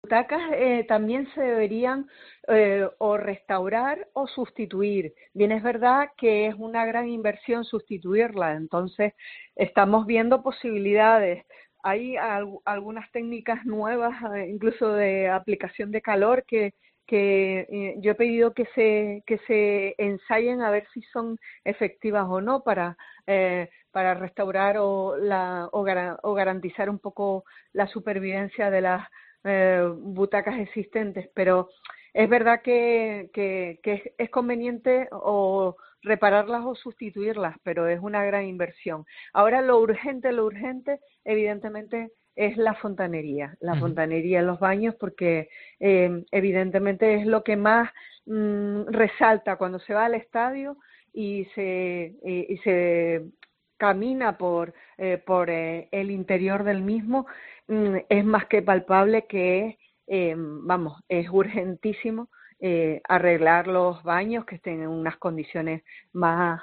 butacas también se deberían o restaurar o sustituir. Bien, es verdad que es una gran inversión sustituirla, entonces estamos viendo posibilidades. Hay algunas técnicas nuevas, incluso de aplicación de calor, que yo he pedido que se ensayen a ver si son efectivas o no para restaurar o garantizar un poco la supervivencia de las butacas existentes, pero es verdad que es conveniente o repararlas o sustituirlas, pero es una gran inversión. Ahora lo urgente, evidentemente, es la fontanería en los baños, porque evidentemente es lo que más resalta cuando se va al estadio y se camina por el interior del mismo. Es más que palpable que es urgentísimo arreglar los baños, que estén en unas condiciones más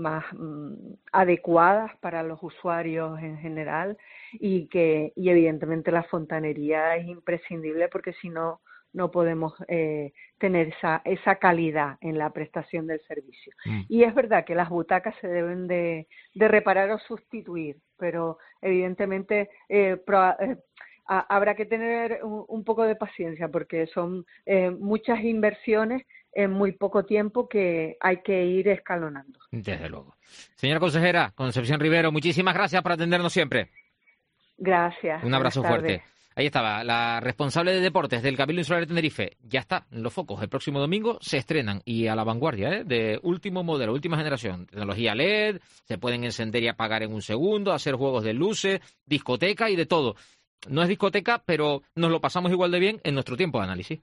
adecuadas para los usuarios en general, y evidentemente la fontanería es imprescindible, porque si no podemos tener esa calidad en la prestación del servicio. Y es verdad que las butacas se deben de reparar o sustituir, pero evidentemente habrá que tener un poco de paciencia, porque son muchas inversiones en muy poco tiempo que hay que ir escalonando. Desde luego. Señora consejera Concepción Rivero, muchísimas gracias por atendernos siempre. Gracias. Un abrazo fuerte. Ahí estaba, la responsable de deportes del Cabildo Insular de Tenerife. Ya está, los focos. El próximo domingo se estrenan, y a la vanguardia, de último modelo, última generación. Tecnología LED, se pueden encender y apagar en un segundo, hacer juegos de luces, discoteca y de todo. No es discoteca, pero nos lo pasamos igual de bien en nuestro tiempo de análisis.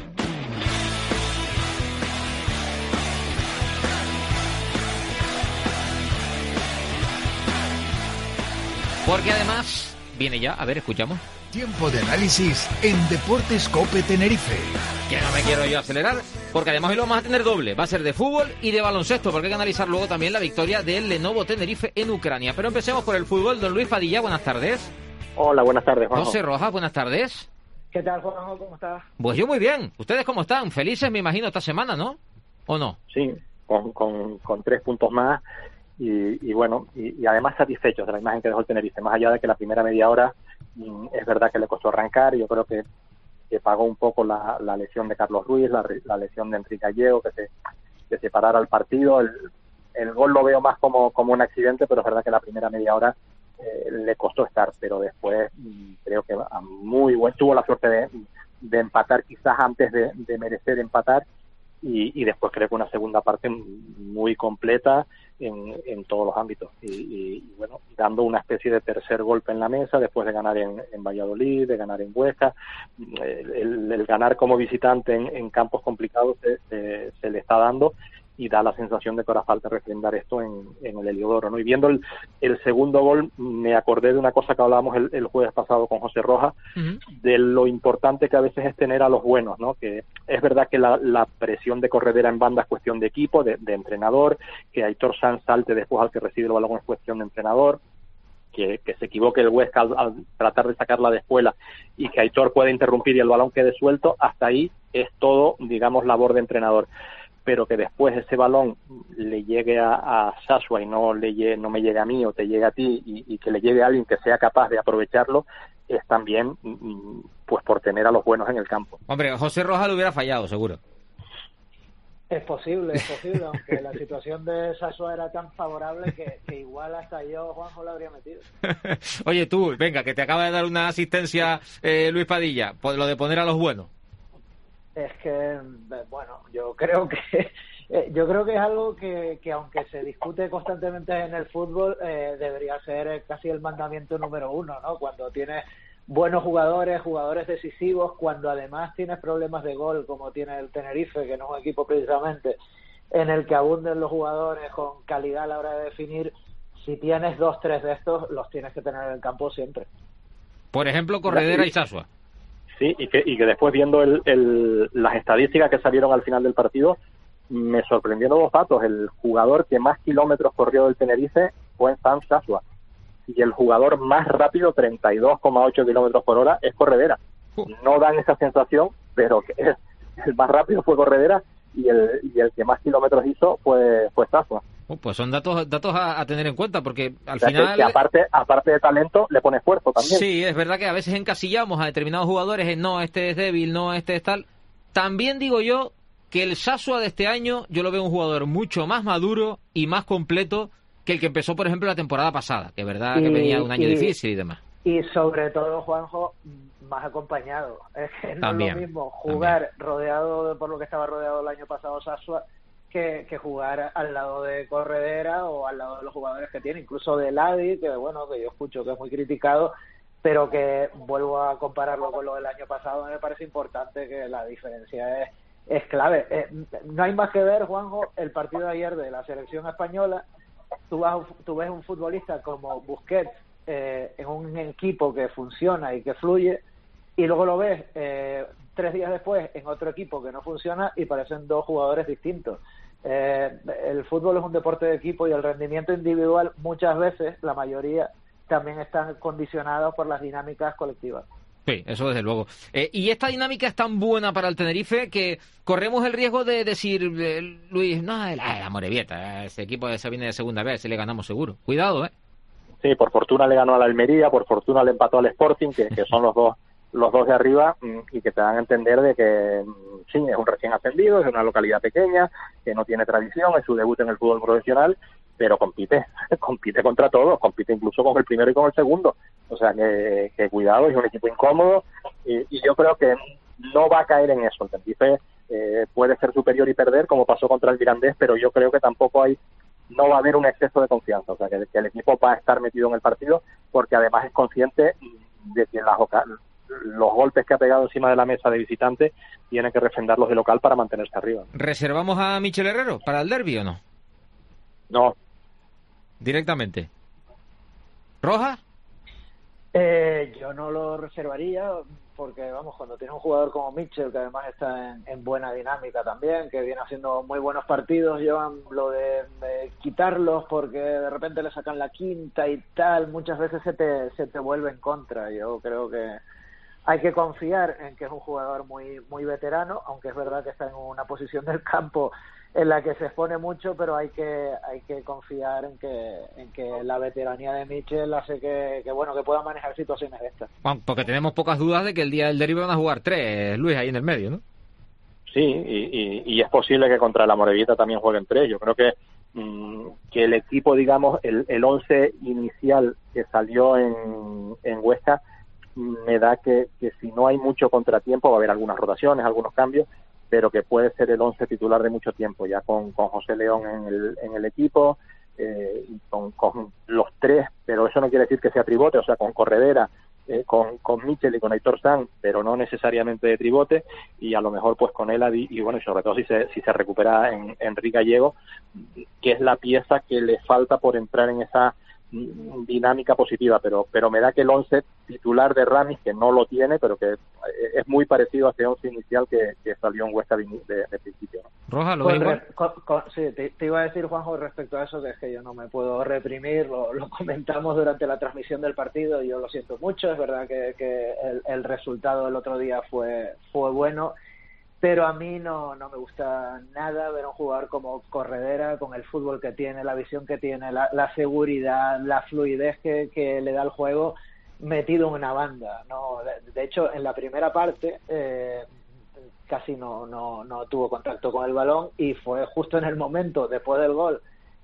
Porque además viene ya, a ver, escuchamos. Tiempo de análisis en Deportes COPE Tenerife. Que no me quiero yo acelerar, porque además hoy lo vamos a tener doble. Va a ser de fútbol y de baloncesto, porque hay que analizar luego también la victoria del Lenovo Tenerife en Ucrania. Pero empecemos por el fútbol. Don Luis Padilla, buenas tardes. Hola, buenas tardes, Juanjo. José Rojas, buenas tardes. ¿Qué tal, Juanjo? ¿Cómo estás? Pues yo muy bien. ¿Ustedes cómo están? Felices, me imagino, esta semana, ¿no? ¿O no? Sí, con 3 puntos más y bueno, y además satisfechos de la imagen que dejó el Tenerife. Más allá de que la primera media hora es verdad que le costó arrancar, y yo creo que pagó un poco la lesión de Carlos Ruiz, la lesión de Enrique Gallego, que se parara el partido. El gol lo veo más como un accidente, pero es verdad que la primera media hora le costó estar, pero después creo que tuvo la suerte de empatar quizás antes de merecer empatar, y después creo que una segunda parte muy completa en todos los ámbitos, y bueno, dando una especie de tercer golpe en la mesa después de ganar en Valladolid, de ganar en Huesca. El ganar como visitante en campos complicados se le está dando, y da la sensación de que ahora falta refrendar esto en el Heliodoro, ¿no? Y viendo el segundo gol, me acordé de una cosa que hablábamos el jueves pasado con José Rojas, de lo importante que a veces es tener a los buenos, ¿no? Que es verdad que la presión de corredera en banda es cuestión de equipo, de entrenador, que Aitor Sanz salte después al que recibe el balón es cuestión de entrenador, que se equivoque el Huesca al tratar de sacarla de espuela, y que Aitor pueda interrumpir y el balón quede suelto. Hasta ahí es todo, digamos, labor de entrenador. Pero que después ese balón le llegue a Sasua y no me llegue a mí o te llegue a ti, y que le llegue a alguien que sea capaz de aprovecharlo, es también pues por tener a los buenos en el campo. Hombre, José Rojas lo hubiera fallado, seguro. Es posible, aunque la situación de Sasua era tan favorable que igual hasta yo, Juanjo, la habría metido. Oye, tú, venga, que te acaba de dar una asistencia Luis Padilla, lo de poner a los buenos. Es que, bueno, yo creo que es algo que aunque se discute constantemente en el fútbol, debería ser casi el mandamiento número 1, ¿no? Cuando tienes buenos jugadores decisivos, cuando además tienes problemas de gol, como tiene el Tenerife, que no es un equipo precisamente en el que abunden los jugadores con calidad a la hora de definir, si tienes 2-3 de estos, los tienes que tener en el campo siempre. Por ejemplo, Corredera y Sasua. Sí, y que después, viendo las estadísticas que salieron al final del partido, me sorprendieron 2 datos. El jugador que más kilómetros corrió del Tenerife fue Sanz Sasua, y el jugador más rápido, 32,8 kilómetros por hora, es Corredera. no dan esa sensación, pero que el más rápido fue Corredera y el que más kilómetros hizo fue Sasua. Pues son datos a tener en cuenta, porque al o sea, final... que aparte de talento, le pone esfuerzo también. Sí, es verdad que a veces encasillamos a determinados jugadores en no, este es débil, no, este es tal. También digo yo que el Sasua de este año, yo lo veo un jugador mucho más maduro y más completo que el que empezó, por ejemplo, la temporada pasada, que es verdad que venía de un año difícil y demás. Y sobre todo, Juanjo, más acompañado. Es que no también, es lo mismo jugar rodeado, por lo que estaba rodeado el año pasado Sasua, que jugar al lado de Corredera o al lado de los jugadores que tiene, incluso de Ladi, que bueno, que yo escucho que es muy criticado, pero que vuelvo a compararlo con lo del año pasado. Me parece importante, que la diferencia es clave. No hay más que ver, Juanjo, el partido de ayer de la selección española. Tú ves un futbolista como Busquets en un equipo que funciona y que fluye, y luego lo ves 3 días después en otro equipo que no funciona y parecen 2 jugadores distintos. El fútbol es un deporte de equipo y el rendimiento individual muchas veces, la mayoría, también están condicionados por las dinámicas colectivas. Sí, eso desde luego. Y esta dinámica es tan buena para el Tenerife que corremos el riesgo de decir, Luis, no, la Morevieta, ese equipo se viene de segunda vez, se le ganamos seguro. Cuidado, Sí, por fortuna le ganó a la Almería, por fortuna le empató al Sporting, que son los dos de arriba, y que te dan a entender de que sí, es un recién ascendido, es una localidad pequeña, que no tiene tradición, es su debut en el fútbol profesional, pero compite contra todos, compite incluso con el primero y con el segundo. O sea que cuidado, es un equipo incómodo, y yo creo que no va a caer en eso. El Tenerife puede ser superior y perder, como pasó contra el Mirandés, pero yo creo que tampoco no va a haber un exceso de confianza. O sea que el equipo va a estar metido en el partido, porque además es consciente de que los golpes que ha pegado encima de la mesa de visitante tiene que refrendarlos de local para mantenerse arriba. ¿Reservamos a Michel Herrero para el derbi o no? No. Directamente. ¿Roja? Yo no lo reservaría, porque vamos, cuando tienes un jugador como Mitchell, que además está en buena dinámica también, que viene haciendo muy buenos partidos, llevan lo de quitarlos porque de repente le sacan la quinta y tal, muchas veces se te vuelve en contra. Yo creo que hay que confiar en que es un jugador muy muy veterano, aunque es verdad que está en una posición del campo en la que se expone mucho, pero hay que confiar en que la veteranía de Mitchell hace que pueda manejar situaciones de estas. Bueno, porque tenemos pocas dudas de que el día del derbi van a jugar 3, Luis, ahí en el medio, ¿no? Sí, y es posible que contra la Morevieta también jueguen 3. Yo creo que el equipo, digamos, el 11 inicial que salió en Huesca, me da que si no hay mucho contratiempo va a haber algunas rotaciones, algunos cambios, pero que puede ser el 11 titular de mucho tiempo, ya con José León en el equipo, y con los 3, pero eso no quiere decir que sea tribote, o sea, con Corredera, con Mitchell y con Aitor Sanz, pero no necesariamente de tribote, y a lo mejor pues con él, y bueno, y sobre todo si se recupera en Enrique Gallego, que es la pieza que le falta por entrar en esa dinámica positiva, pero me da que el 11 titular de Ramis, que no lo tiene, pero que es muy parecido a ese 11 inicial que salió en Huesca de principio, ¿no? Roja, ¿lo ves igual? Sí, te iba a decir, Juanjo, respecto a eso, que es que yo no me puedo reprimir, lo comentamos durante la transmisión del partido, y yo lo siento mucho. Es verdad que el resultado del otro día fue bueno, pero a mí no me gusta nada ver a un jugador como Corredera, con el fútbol que tiene, la visión que tiene, la seguridad, la fluidez que le da el juego, metido en una banda, ¿no? De hecho, en la primera parte casi no tuvo contacto con el balón, y fue justo en el momento, después del gol,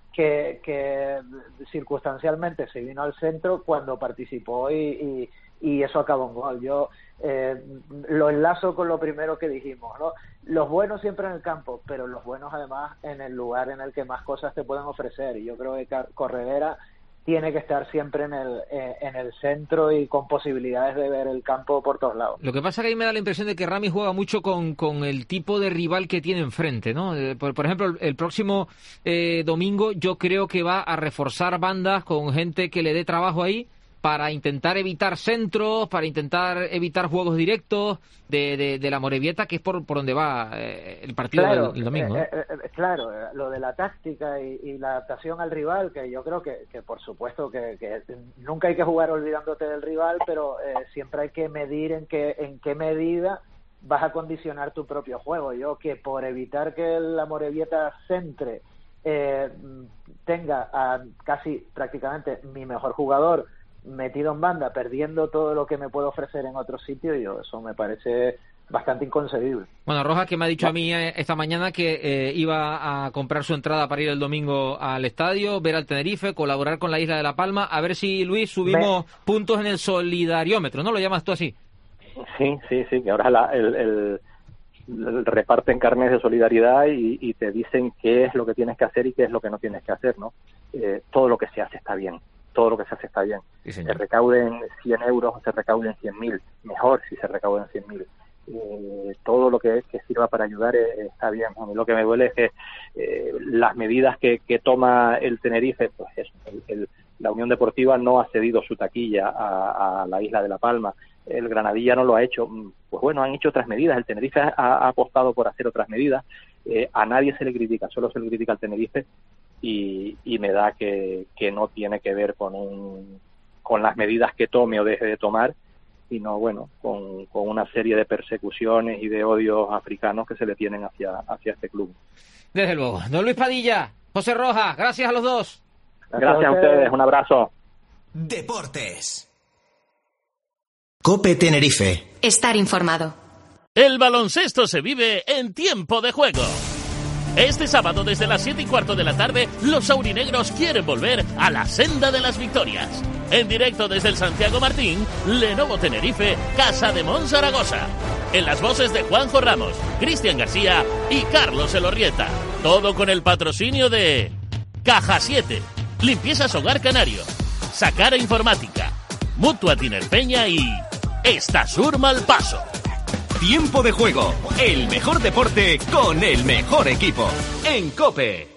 que circunstancialmente se vino al centro cuando participó, y eso acabó en gol. Yo lo enlazo con lo primero que dijimos, ¿no? Los buenos siempre en el campo, pero los buenos además en el lugar en el que más cosas te pueden ofrecer, y yo creo que Corredera tiene que estar siempre en el centro y con posibilidades de ver el campo por todos lados. Lo que pasa que ahí me da la impresión de que Ramis juega mucho con el tipo de rival que tiene enfrente, ¿no? Por ejemplo, el próximo domingo yo creo que va a reforzar bandas con gente que le dé trabajo ahí, para intentar evitar centros, para intentar evitar juegos directos de la Amorebieta, que es por donde va el partido del domingo. Claro, lo de la táctica y la adaptación al rival, que yo creo que por supuesto que nunca hay que jugar olvidándote del rival, pero siempre hay que medir en qué medida vas a condicionar tu propio juego. Yo que por evitar que la Amorebieta centre tenga a casi prácticamente mi mejor jugador metido en banda, perdiendo todo lo que me puede ofrecer en otro sitio, eso me parece bastante inconcebible. Bueno, Rojas, que me ha dicho a mí esta mañana que iba a comprar su entrada para ir el domingo al estadio, ver al Tenerife, colaborar con la Isla de La Palma, a ver si, Luis, subimos puntos en el solidariómetro, ¿no? ¿Lo llamas tú así? Sí, que ahora reparten carnes de solidaridad y te dicen qué es lo que tienes que hacer y qué es lo que no tienes que hacer, ¿no? Todo lo que se hace está bien. Todo lo que se hace está bien. Sí, se recauden 100 euros o se recauden 100.000, mejor si se recauden 100.000. Todo lo que sirva para ayudar está bien. A mí lo que me duele es que las medidas que toma el Tenerife, pues la Unión Deportiva no ha cedido su taquilla a la Isla de La Palma. El Granadilla no lo ha hecho. Pues bueno, han hecho otras medidas. El Tenerife ha apostado por hacer otras medidas. A nadie se le critica, solo se le critica al Tenerife. Y me da que no tiene que ver con las medidas que tome o deje de tomar, sino bueno, con una serie de persecuciones y de odios africanos que se le tienen hacia este club. Desde luego. Don Luis Padilla, José Rojas, gracias a los dos. Gracias a ustedes, un abrazo. Deportes. COPE Tenerife. Estar informado. El baloncesto se vive en tiempo de juego. Este sábado desde las 7:15 de la tarde, los aurinegros quieren volver a la senda de las victorias. En directo desde el Santiago Martín, Lenovo Tenerife, Casa de Mon Zaragoza. En las voces de Juanjo Ramos, Cristian García y Carlos Elorrieta. Todo con el patrocinio de Caja 7, Limpiezas Hogar Canario, Sacara Informática, Mutua Tinerpeña y Estasur Malpaso. Tiempo de juego, el mejor deporte con el mejor equipo. En COPE.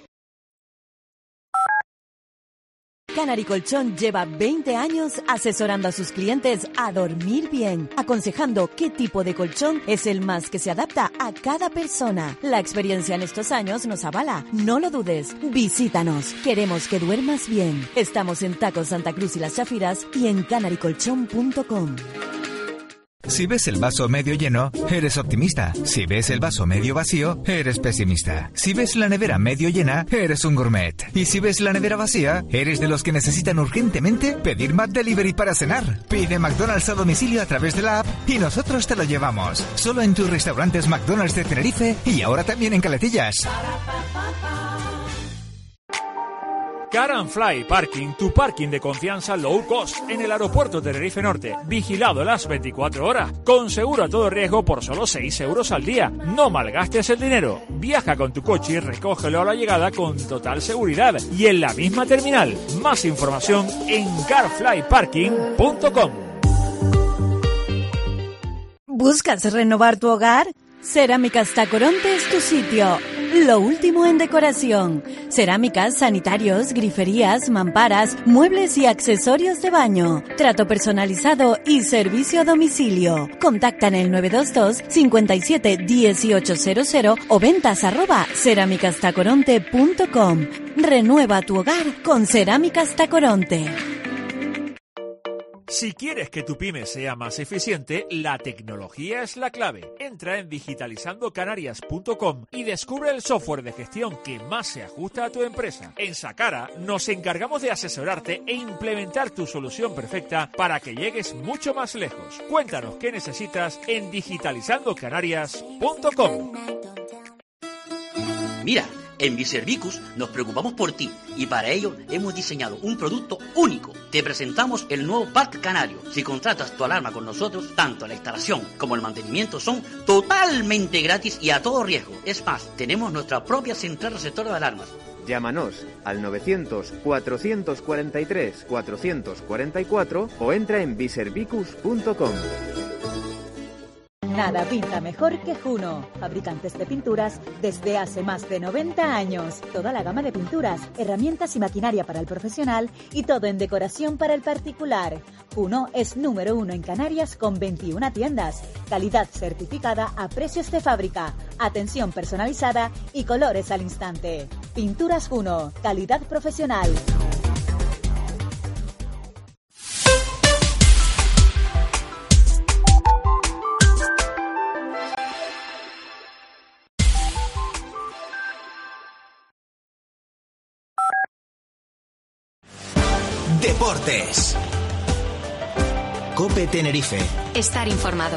Canary Colchón lleva 20 años asesorando a sus clientes a dormir bien, aconsejando qué tipo de colchón es el más que se adapta a cada persona. La experiencia en estos años nos avala. No lo dudes. Visítanos. Queremos que duermas bien. Estamos en Tacos Santa Cruz y Las Chafiras y en canarycolchón.com. Si ves el vaso medio lleno, eres optimista. Si ves el vaso medio vacío, eres pesimista. Si ves la nevera medio llena, eres un gourmet. Y si ves la nevera vacía, eres de los que necesitan urgentemente pedir McDelivery para cenar. Pide McDonald's a domicilio a través de la app y nosotros te lo llevamos. Solo en tus restaurantes McDonald's de Tenerife y ahora también en Caletillas. Car and Fly Parking, tu parking de confianza low cost en el aeropuerto de Tenerife Norte, vigilado las 24 horas, con seguro a todo riesgo por solo 6 euros al día. No malgastes el dinero. Viaja con tu coche y recógelo a la llegada con total seguridad y en la misma terminal. Más información en carflyparking.com. ¿Buscas renovar tu hogar? Cerámicas Tacoronte es tu sitio. Lo último en decoración. Cerámicas, sanitarios, griferías, mamparas, muebles y accesorios de baño. Trato personalizado y servicio a domicilio. Contacta en el 922 57 1800 o ventas@cerámicastacoronte.com. Renueva tu hogar con Cerámicas Tacoronte. Si quieres que tu pyme sea más eficiente, la tecnología es la clave. Entra en digitalizandocanarias.com y descubre el software de gestión que más se ajusta a tu empresa. En Sacara nos encargamos de asesorarte e implementar tu solución perfecta para que llegues mucho más lejos. Cuéntanos qué necesitas en digitalizandocanarias.com. Mira, en Biservicus nos preocupamos por ti y para ello hemos diseñado un producto único. Te presentamos el nuevo Park Canario. Si contratas tu alarma con nosotros, tanto la instalación como el mantenimiento son totalmente gratis y a todo riesgo. Es más, tenemos nuestra propia central receptora de alarmas. Llámanos al 900-443-444 o entra en biservicus.com. Nada pinta mejor que Juno. Fabricantes de pinturas desde hace más de 90 años. Toda la gama de pinturas, herramientas y maquinaria para el profesional y todo en decoración para el particular. Juno es número 1 en Canarias con 21 tiendas. Calidad certificada a precios de fábrica. Atención personalizada y colores al instante. Pinturas Juno. Calidad profesional. Deportes. COPE Tenerife. Estar informado.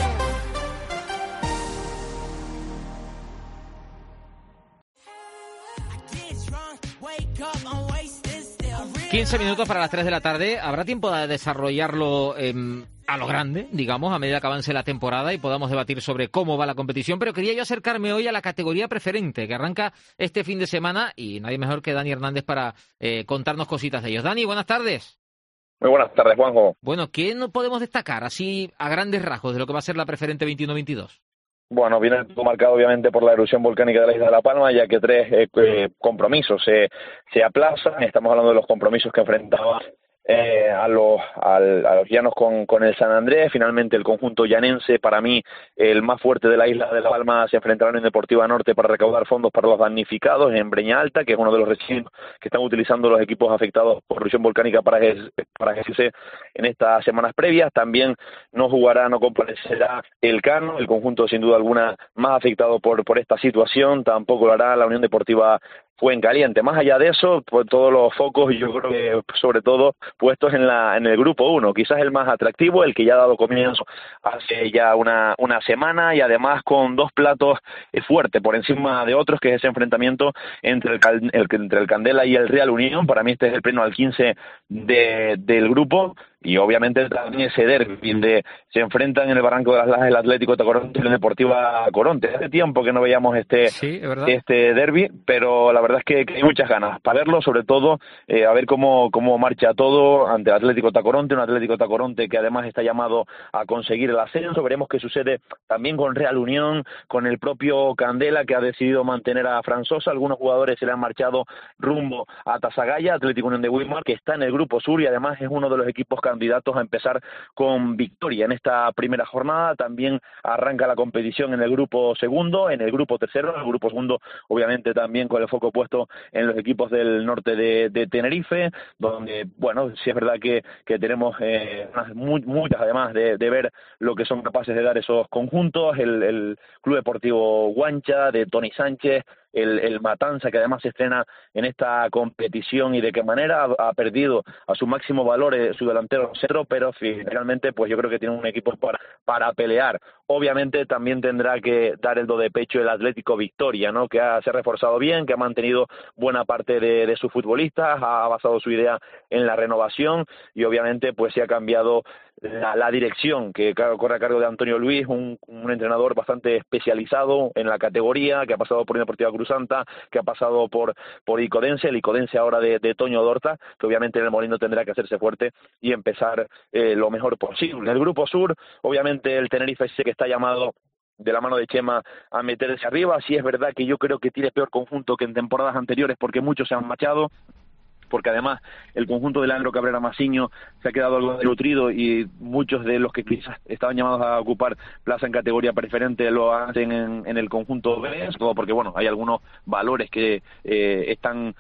...15 minutos para las 3 de la tarde. ¿Habrá tiempo de desarrollarlo a lo grande, digamos, a medida que avance la temporada y podamos debatir sobre cómo va la competición? Pero quería yo acercarme hoy a la categoría preferente, que arranca este fin de semana, y nadie mejor que Dani Hernández para contarnos cositas de ellos. Dani, buenas tardes. Muy buenas tardes, Juanjo. Bueno, ¿qué no podemos destacar así a grandes rasgos de lo que va a ser la preferente 21-22? Bueno, viene todo marcado obviamente por la erupción volcánica de la isla de La Palma, ya que 3 compromisos se aplazan. Estamos hablando de los compromisos que enfrentaba a los llanos con el San Andrés. Finalmente el conjunto llanense, para mí el más fuerte de la isla de La Palma, se enfrentarán en Deportiva Norte para recaudar fondos para los damnificados en Breña Alta, que es uno de los recintos que están utilizando los equipos afectados por erupción volcánica para ejercerse en estas semanas previas. También no comparecerá el Cano, el conjunto sin duda alguna más afectado por esta situación. Tampoco lo hará la Unión Deportiva Fuencaliente. Más allá de eso, pues todos los focos, yo creo que sobre todo puestos en el grupo 1, quizás el más atractivo, el que ya ha dado comienzo hace ya una semana, y además con 2 platos fuertes por encima de otros, que es ese enfrentamiento entre el Candela y el Real Unión. Para mí este es el pleno al 15 del grupo. Y obviamente también ese derbi donde se enfrentan en el Barranco de las Lajas el Atlético Tacoronte y la Deportiva Coronte. Hace tiempo que no veíamos este derbi, pero la verdad es que hay muchas ganas para verlo, sobre todo a ver cómo marcha todo ante el Atlético Tacoronte, un Atlético Tacoronte que además está llamado a conseguir el ascenso. Veremos qué sucede también con Real Unión, con el propio Candela, que ha decidido mantener a Fran Sosa. Algunos jugadores se le han marchado rumbo a Tasagaya. Atlético Unión de Wilmar, que está en el grupo sur y además es uno de los equipos candidatos a empezar con victoria en esta primera jornada. También arranca la competición en el grupo segundo, en el grupo tercero, en el grupo segundo obviamente también con el foco puesto en los equipos del norte de Tenerife, donde, bueno, sí es verdad que tenemos muchas, además de ver lo que son capaces de dar esos conjuntos, el Club Deportivo Guancha, de Tony Sánchez, el Matanza, que además se estrena en esta competición, y de qué manera ha perdido a su máximo valor su delantero centro, pero finalmente pues yo creo que tiene un equipo para pelear. Obviamente también tendrá que dar el do de pecho el Atlético Victoria, ¿no? Que se ha reforzado bien, que ha mantenido buena parte de sus futbolistas, ha basado su idea en la renovación, y obviamente pues se ha cambiado la dirección, que corre a cargo de Antonio Luis, un entrenador bastante especializado en la categoría, que ha pasado por Unión Deportiva Cruzanta, que ha pasado por el Icodense ahora de Toño Dorta, que obviamente en el Molino tendrá que hacerse fuerte y empezar lo mejor posible. En el grupo sur, obviamente el Tenerife que está llamado de la mano de Chema a meterse arriba. Sí es verdad que yo creo que tiene peor conjunto que en temporadas anteriores, porque muchos se han marchado, porque además el conjunto de Leandro Cabrera Masiño se ha quedado algo desnutrido, y muchos de los que quizás estaban llamados a ocupar plaza en categoría preferente lo hacen en el conjunto B, todo porque bueno, hay algunos valores que están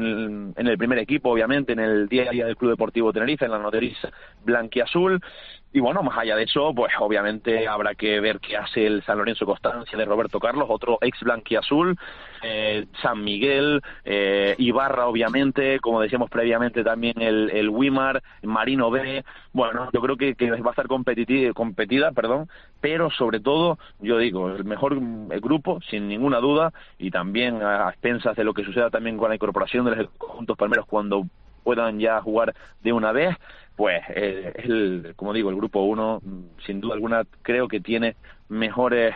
en el primer equipo, obviamente, en el día a día del Club Deportivo Tenerife, en la notariza blanquiazul. Y bueno, más allá de eso, pues obviamente habrá que ver qué hace el San Lorenzo Constancia de Roberto Carlos, otro ex blanquiazul, San Miguel, Ibarra obviamente, como decíamos previamente también el Wimar, Marino B. Bueno, yo creo que va a estar competida, pero sobre todo, yo digo, el mejor grupo, sin ninguna duda, y también a expensas de lo que suceda también con la incorporación de los conjuntos palmeros cuando puedan ya jugar de una vez, pues como digo, el grupo 1, sin duda alguna, creo que tiene mejores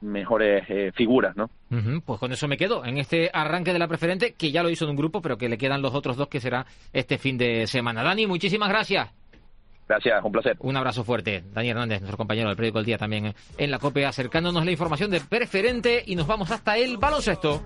figuras, ¿no? Pues con eso me quedo, en este arranque de la preferente, que ya lo hizo en un grupo, pero que le quedan los otros 2, que será este fin de semana. Dani, muchísimas gracias. Gracias, un placer. Un abrazo fuerte. Dani Hernández, nuestro compañero del periódico El Día también en la COPE, acercándonos la información de Preferente, y nos vamos hasta el baloncesto.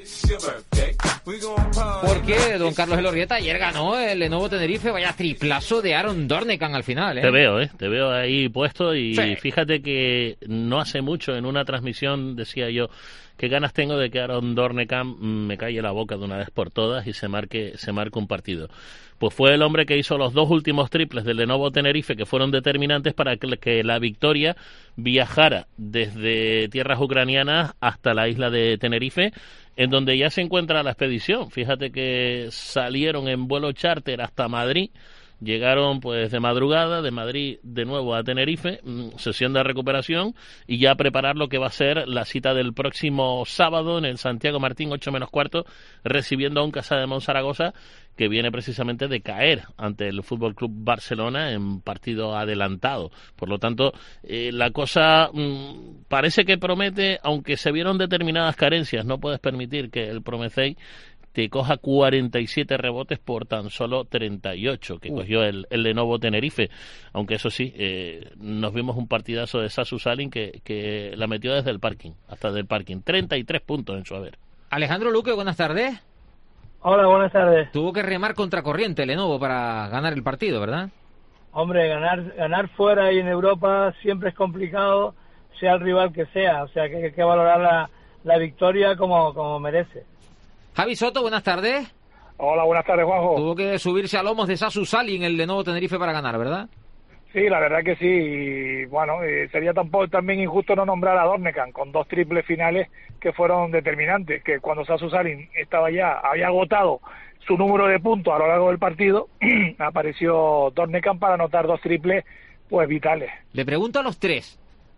Porque don Carlos Elorrieta ayer ganó el Lenovo Tenerife, vaya triplazo de Aaron Dornekan al final, ¿eh? Te veo ahí puesto y sí. Fíjate que no hace mucho en una transmisión decía yo, qué ganas tengo de que Aaron Dornekan me calle la boca de una vez por todas y se marque un partido. Pues fue el hombre que hizo los 2 últimos triples del Lenovo Tenerife, que fueron determinantes para que la victoria viajara desde tierras ucranianas hasta la isla de Tenerife, en donde ya se encuentra la expedición. Fíjate que salieron en vuelo charter hasta Madrid, llegaron pues de madrugada, de Madrid de nuevo a Tenerife, sesión de recuperación, y ya preparar lo que va a ser la cita del próximo sábado en el Santiago Martín, 8 menos cuarto, recibiendo a un Casademont Zaragoza que viene precisamente de caer ante el Fútbol Club Barcelona en partido adelantado. Por lo tanto, la cosa parece que promete, aunque se vieron determinadas carencias. No puedes permitir que el Promethei te coja 47 rebotes por tan solo 38 que cogió el Lenovo Tenerife, aunque eso sí, nos vimos un partidazo de Sasu Salin que la metió desde el parking, hasta del parking, 33 puntos en su haber. Alejandro Luque, buenas tardes. Hola, buenas tardes. Tuvo que remar contracorriente Lenovo para ganar el partido, ¿verdad? Hombre, ganar fuera y en Europa siempre es complicado, sea el rival que sea, o sea que hay que valorar la victoria como merece. Javi Soto, buenas tardes. Hola, buenas tardes, Juanjo. Tuvo que subirse a lomos de Sasu Salin el Lenovo Tenerife para ganar, ¿verdad? Sí, la verdad que sí. Y bueno, sería también injusto no nombrar a Dornekan con 2 triples finales que fueron determinantes, que cuando Sasu Salin había agotado su número de puntos a lo largo del partido, apareció Dornekan para anotar 2 triples pues vitales. Le pregunto a los tres.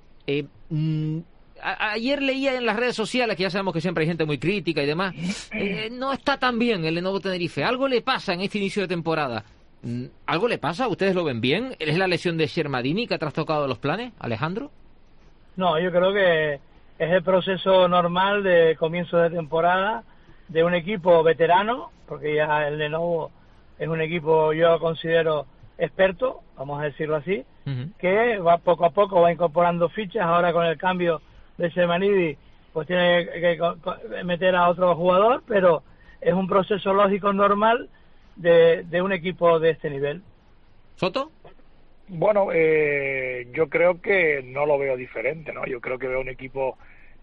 Ayer leía en las redes sociales, que ya sabemos que siempre hay gente muy crítica y demás, no está tan bien el Lenovo Tenerife. Algo le pasa en este inicio de temporada. ¿Algo le pasa? ¿Ustedes lo ven bien? ¿Es la lesión de Shermadini que ha trastocado los planes, Alejandro? No, yo creo que es el proceso normal de comienzo de temporada de un equipo veterano, porque ya el Lenovo es un equipo, yo lo considero experto, vamos a decirlo así, que va poco a poco, va incorporando fichas. Ahora con el cambio de Shermadini, pues tiene que meter a otro jugador, pero es un proceso lógico normal de un equipo de este nivel. ¿Soto? Bueno, yo creo que no lo veo diferente, ¿no? Yo creo que veo un equipo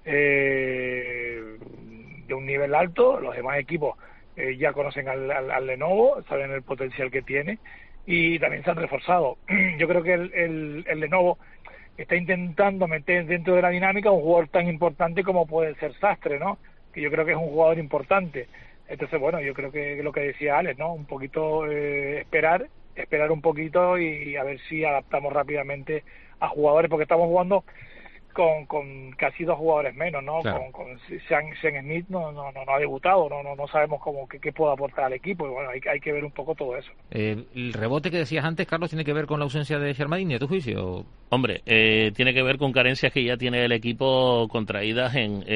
de un nivel alto. Los demás equipos ya conocen al Lenovo, saben el potencial que tiene y también se han reforzado. Yo creo que el Lenovo está intentando meter dentro de la dinámica un jugador tan importante como puede ser Sastre, ¿no? Que yo creo que es un jugador importante. Entonces, bueno, yo creo que lo que decía Alex, ¿no? Un poquito esperar un poquito y a ver si adaptamos rápidamente a jugadores, porque estamos jugando con casi 2 jugadores menos, ¿no? Claro. Con Sean Smith no ha debutado, no sabemos qué puede aportar al equipo, y bueno, hay que ver un poco todo eso. El rebote que decías antes, Carlos, ¿tiene que ver con la ausencia de Shermadini, a tu juicio? Hombre, tiene que ver con carencias que ya tiene el equipo contraídas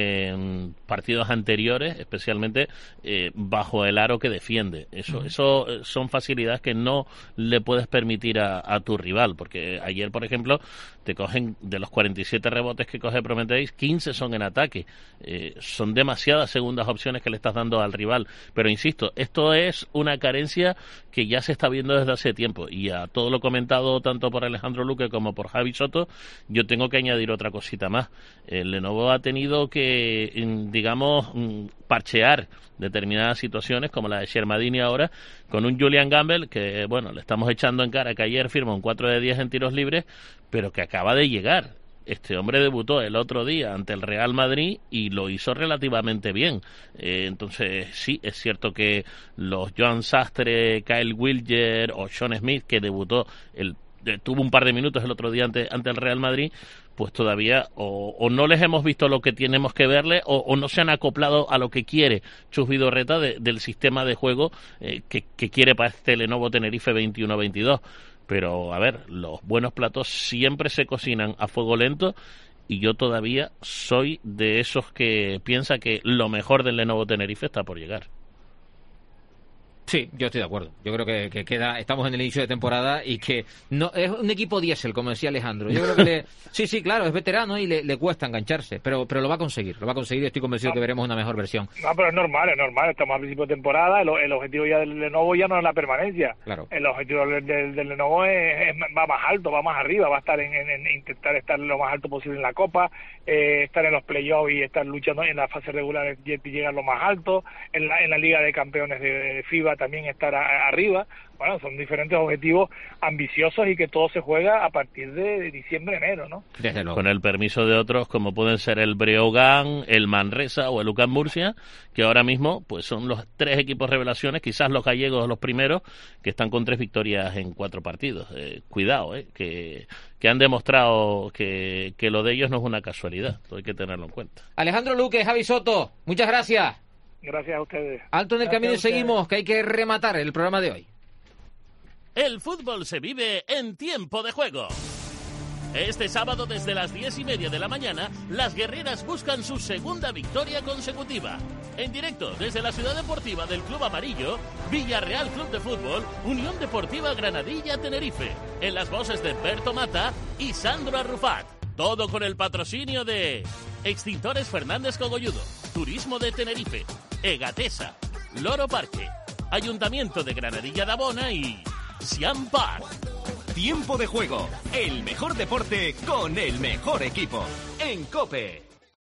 en partidos anteriores, especialmente bajo el aro que defiende. Eso son facilidades que no le puedes permitir a tu rival, porque ayer, por ejemplo, te cogen de los 47 rebotes que coge Promethei, 15 son en ataque. Son demasiadas segundas opciones que le estás dando al rival. Pero insisto, esto es una carencia que ya se está viendo desde hace tiempo. Y a todo lo comentado tanto por Alejandro Luque como por Javi Soto, yo tengo que añadir otra cosita más. El Lenovo ha tenido que, digamos, parchear determinadas situaciones, como la de Shermadini ahora, con un Julian Gamble que, bueno, le estamos echando en cara que ayer firmó un 4 de 10 en tiros libres, pero que acaba de llegar. Este hombre debutó el otro día ante el Real Madrid y lo hizo relativamente bien. Entonces, sí, es cierto que los Joan Sastre, Kyle Wilger o Sean Smith, que debutó, tuvo un par de minutos el otro día ante el Real Madrid, pues todavía o no les hemos visto lo que tenemos que verle o no se han acoplado a lo que quiere Chus Vidorreta del sistema de juego que quiere para este Lenovo Tenerife 21-22. Pero, a ver, los buenos platos siempre se cocinan a fuego lento y yo todavía soy de esos que piensa que lo mejor del Lenovo Tenerife está por llegar. Sí, yo estoy de acuerdo. Yo creo que estamos en el inicio de temporada y que no es un equipo diésel, como decía Alejandro. Yo creo que sí, claro, es veterano y le cuesta engancharse, pero lo va a conseguir, y estoy convencido que veremos una mejor versión. No, pero es normal, estamos a principio de temporada, el objetivo ya del Lenovo ya no es la permanencia. Claro. El objetivo del Lenovo va más alto, va más arriba, va a estar en intentar estar lo más alto posible en la Copa, estar en los playoffs y estar luchando en la fase regular y llegar lo más alto, en la Liga de Campeones de FIBA también estar arriba. Bueno, son diferentes objetivos ambiciosos y que todo se juega a partir de diciembre, enero, ¿no? Desde luego. Con el permiso de otros, como pueden ser el Breogán, el Manresa o el UCAM Murcia, que ahora mismo pues son los 3 equipos revelaciones, quizás los gallegos los primeros, que están con 3 victorias en 4 partidos. Cuidado, que han demostrado que lo de ellos no es una casualidad, todo hay que tenerlo en cuenta. Alejandro Luque, Javi Soto, muchas gracias. Gracias a ustedes. Alto en el camino y seguimos, que hay que rematar el programa de hoy. El fútbol se vive en tiempo de juego. Este sábado desde las 10:30 de la mañana, las guerreras buscan su segunda victoria consecutiva. En directo desde la ciudad deportiva del Club Amarillo, Villarreal Club de Fútbol, Unión Deportiva Granadilla Tenerife. En las voces de Berto Mata y Sandro Arrufat. Todo con el patrocinio de Extintores Fernández Cogolludo, Turismo de Tenerife, Egatesa, Loro Parque, Ayuntamiento de Granadilla de Abona y Siam Park. Tiempo de juego, el mejor deporte con el mejor equipo. En COPE.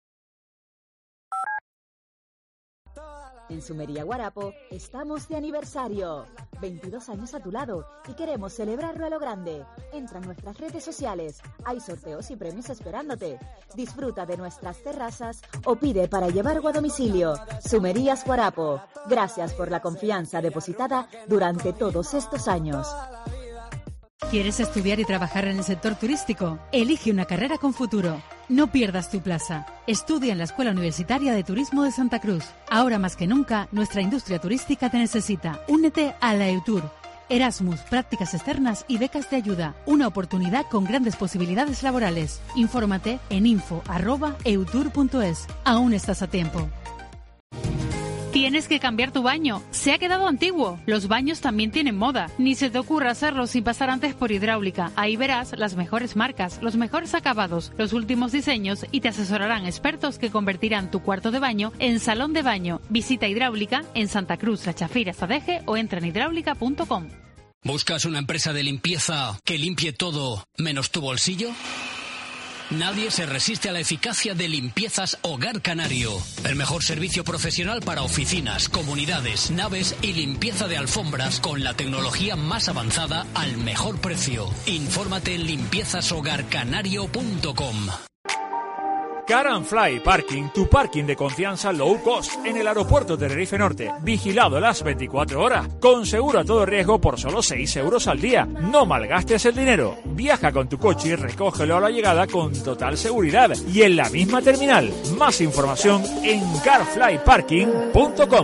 En Sumería Guarapo estamos de aniversario. 22 años a tu lado y queremos celebrarlo a lo grande. Entra en nuestras redes sociales. Hay sorteos y premios esperándote. Disfruta de nuestras terrazas o pide para llevar a domicilio. Sumerías Guarapo. Gracias por la confianza depositada durante todos estos años. ¿Quieres estudiar y trabajar en el sector turístico? Elige una carrera con futuro. No pierdas tu plaza. Estudia en la Escuela Universitaria de Turismo de Santa Cruz. Ahora más que nunca, nuestra industria turística te necesita. Únete a la EUTUR. Erasmus, prácticas externas y becas de ayuda. Una oportunidad con grandes posibilidades laborales. Infórmate en info@eutur.es. Aún estás a tiempo. Tienes que cambiar tu baño. Se ha quedado antiguo. Los baños también tienen moda. Ni se te ocurra hacerlo sin pasar antes por Hidráulica. Ahí verás las mejores marcas, los mejores acabados, los últimos diseños y te asesorarán expertos que convertirán tu cuarto de baño en salón de baño. Visita Hidráulica en Santa Cruz, La Chafira, Sadeje o entra en hidráulica.com. ¿Buscas una empresa de limpieza que limpie todo menos tu bolsillo? Nadie se resiste a la eficacia de Limpiezas Hogar Canario. El mejor servicio profesional para oficinas, comunidades, naves y limpieza de alfombras con la tecnología más avanzada al mejor precio. Infórmate en limpiezashogarcanario.com. Car and Fly Parking, tu parking de confianza low cost en el aeropuerto de Tenerife Norte. Vigilado las 24 horas, con seguro a todo riesgo por solo 6 euros al día. No malgastes el dinero. Viaja con tu coche y recógelo a la llegada con total seguridad y en la misma terminal. Más información en carflyparking.com.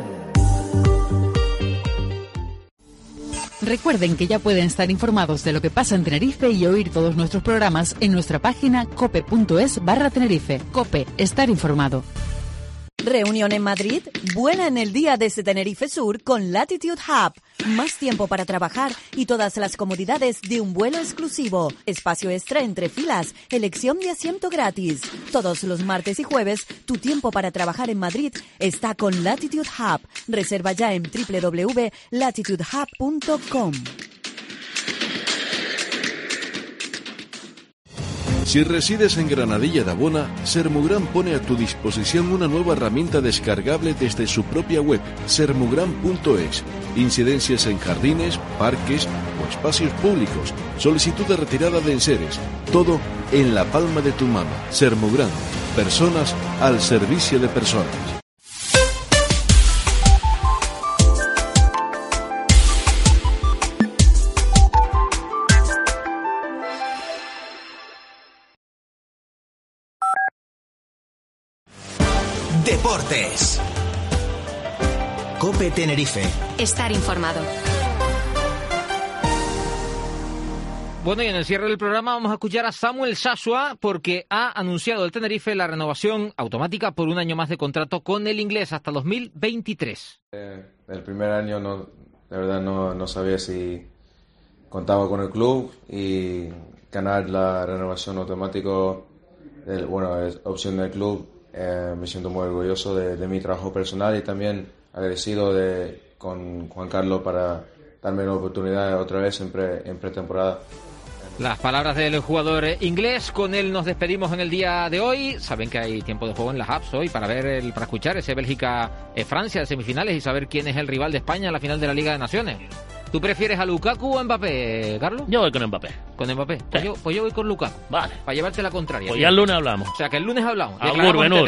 Recuerden que ya pueden estar informados de lo que pasa en Tenerife y oír todos nuestros programas en nuestra página cope.es/Tenerife. COPE, estar informado. Reunión en Madrid, buena en el día desde Tenerife Sur con Latitude Hub. Más tiempo para trabajar y todas las comodidades de un vuelo exclusivo. Espacio extra entre filas, elección de asiento gratis. Todos los martes y jueves, tu tiempo para trabajar en Madrid está con Latitude Hub. Reserva ya en www.latitudehub.com. Si resides en Granadilla de Abona, Sermugran pone a tu disposición una nueva herramienta descargable desde su propia web, sermugran.es. Incidencias en jardines, parques o espacios públicos, solicitud de retirada de enseres, todo en la palma de tu mano. Sermugran, personas al servicio de personas. Deportes. COPE Tenerife. Estar informado. Bueno, y en el cierre del programa vamos a escuchar a Samuel Sasua porque ha anunciado el Tenerife la renovación automática por un año más de contrato con el inglés hasta 2023. El primer año no La verdad no sabía si contaba con el club, y ganar la renovación automática, es opción del club. Me siento muy orgulloso de mi trabajo personal y también agradecido con Juan Carlos para darme la oportunidad otra vez en pretemporada. Las palabras del jugador inglés. Con él nos despedimos en el día de hoy. Saben que hay tiempo de juego en las apps hoy para escuchar ese Bélgica-Francia de semifinales y saber quién es el rival de España en la final de la Liga de Naciones. ¿Tú prefieres a Lukaku o a Mbappé, Carlos? Yo voy con Mbappé. ¿Con Mbappé? Sí. Pues yo voy con Lukaku. Vale. Para llevarte la contraria. Pues ya el lunes hablamos. O sea, que el lunes hablamos. Agur, Benur.